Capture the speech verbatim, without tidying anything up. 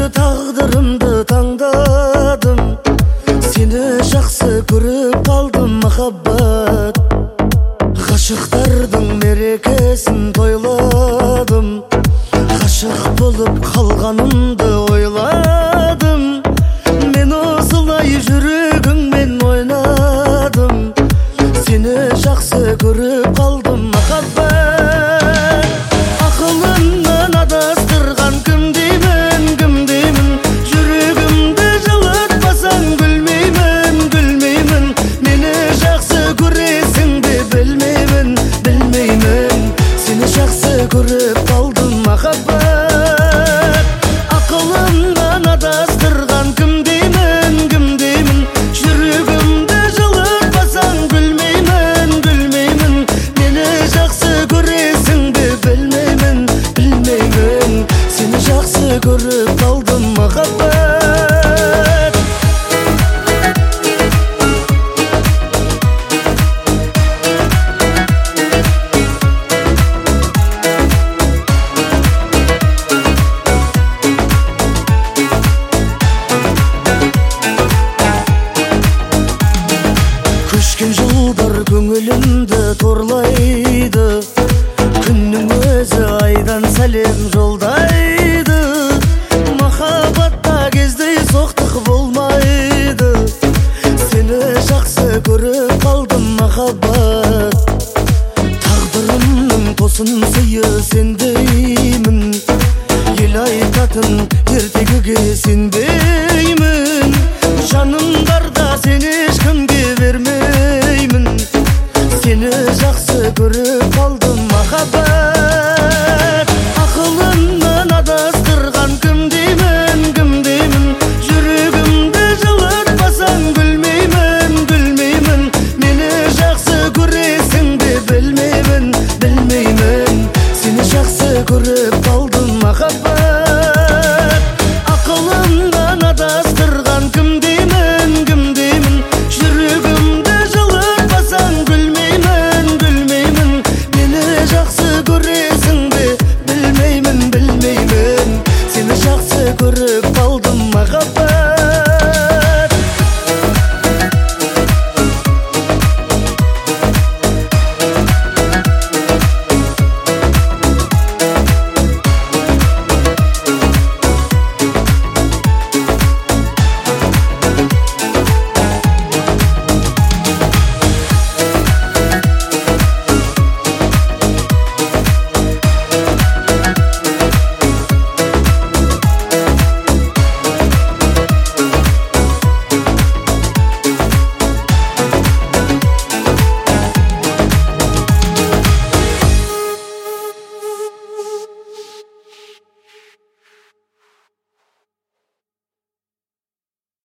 тағдырымды таңдадым, сені жақсы көріп қалдым махаббат. Ғашықтардың мерекесін тойладым, ғашық болып қалғанымды ойладым. Мен осылай жүрегіңмен ойнадым, сені жақсы көріп қалдым махаббат. Ақылымнан адастырған кім деймін, кім деймін, жүрегімді жылытпасаң гүлмеймін, гүлмеймін. Мені жақсы көресің бе білмеймін, білмеймін, сені жақсы көріп қалдым махаббат. Ақылымнан адастырған кім деймін, кім деймін, жүрегімді жылытпасаң гүлмеймін, гүлмеймін. Мені жақсы көресің бе білмеймін, білмеймін, сені жақсы көріп қалдым махаббат. Көшкен жылдар көңілімді торлайды, күннің өзі айдан сәлем жолдайды. Махаббатта кездей соқтық болмайды, сені жақсы көріп қалдым махаббат. Тағдырымның тосын сыйы сендеймін, ел айтатын ертегіге сенбеймін. Жаным барда сені ешкімге бермеймін, сені жақсы көріп қалдым махаббат. Ақылымнан адастырған кім деймін, кім деймін, жүрегімді жылытпасаң гүлмеймін, гүлмеймін. Мені жақсы көресің бе білмеймін, білмеймін, сені жақсы көріп қалдым махаббат. Ақылымнан адастырған кім деймін, кім деймін, жүрегімді жылытпасаң гүлмеймін, гүлмеймін. Мені жақсы көресің бе білмеймін, білмеймін, сені жақсы көріп